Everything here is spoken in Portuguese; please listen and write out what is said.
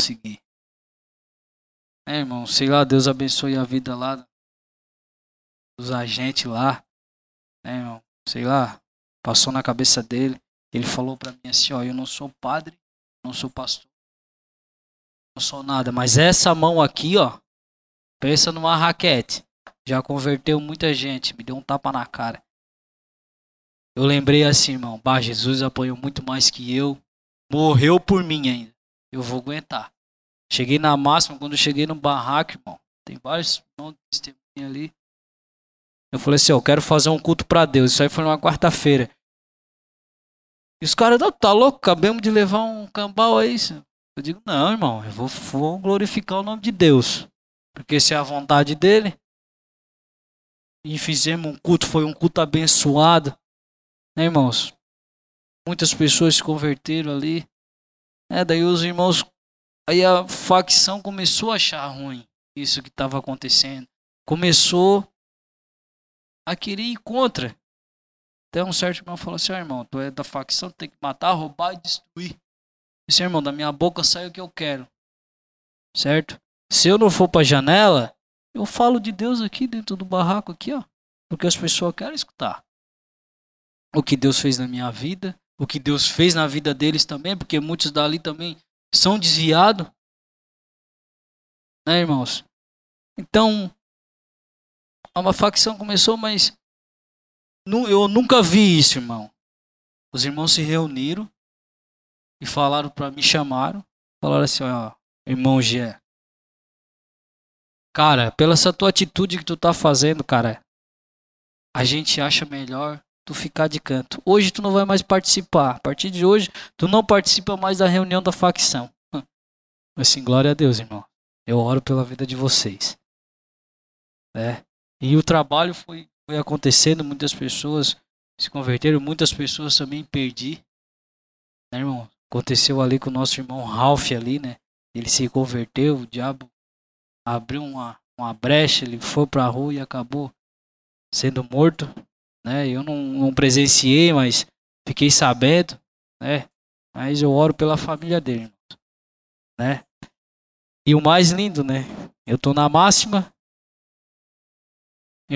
conseguir. Irmão, sei lá, Deus abençoe a vida lá dos agentes lá, irmão, sei lá, passou na cabeça dele. Ele falou pra mim assim, ó, eu não sou padre, não sou pastor, não sou nada, mas essa mão aqui, ó, pensa numa raquete, já converteu muita gente, me deu um tapa na cara. Eu lembrei assim, irmão, bah, Jesus apanhou muito mais que eu, morreu por mim ainda, eu vou aguentar. Cheguei na máxima, quando eu cheguei no barraco, irmão, tem vários irmãos de testemunha ali. Eu falei assim, ó, eu quero fazer um culto pra Deus, isso aí foi numa quarta-feira. E os caras, tá louco, acabamos de levar um cambal aí. Eu digo, não, irmão, eu vou glorificar o nome de Deus, porque se é a vontade dele. E fizemos um culto, foi um culto abençoado, né, irmãos? Muitas pessoas se converteram ali. Daí os irmãos, aí a facção começou a achar ruim isso que estava acontecendo. Começou a querer ir contra. Até um certo irmão falou assim, irmão, tu é da facção, tu tem que matar, roubar e destruir. Esse irmão, da minha boca sai o que eu quero. Certo? Se eu não for pra janela, eu falo de Deus aqui dentro do barraco aqui, ó. Porque as pessoas querem escutar. O que Deus fez na minha vida, o que Deus fez na vida deles também, porque muitos dali também são desviados. Né, irmãos? Então, uma facção começou, mas eu nunca vi isso, irmão. Os irmãos se reuniram e falaram para mim, chamaram, falaram assim, ó, irmão Gé, cara, pela essa tua atitude que tu tá fazendo, cara, a gente acha melhor tu ficar de canto. Hoje tu não vai mais participar. A partir de hoje, tu não participa mais da reunião da facção. Assim, glória a Deus, irmão. Eu oro pela vida de vocês. E o trabalho foi acontecendo, muitas pessoas se converteram, muitas pessoas também perdi. Né, irmão? Aconteceu ali com o nosso irmão Ralph ali, né? Ele se converteu, o diabo abriu uma brecha, ele foi pra rua e acabou sendo morto. Né? Eu não presenciei, mas fiquei sabendo, né? Mas eu oro pela família dele, né? E o mais lindo, né? Eu tô na máxima,